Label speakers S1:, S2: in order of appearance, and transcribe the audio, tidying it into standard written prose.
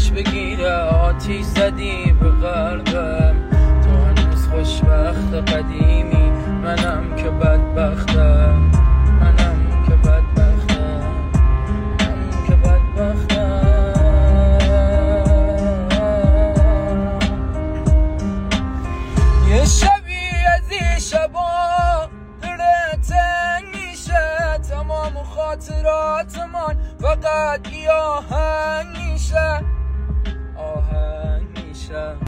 S1: آتیش بگیره، آتیش زدی به قلبم. تو هنوز خوشبخت قدیمی، منم که بدبختم، منم که بدبختم، منم که بدبختم. یه شبی از این شبا دلت تنگ میشه، تمام خاطراتمان فقط یه آهنگ میشه، آهنگ میشه.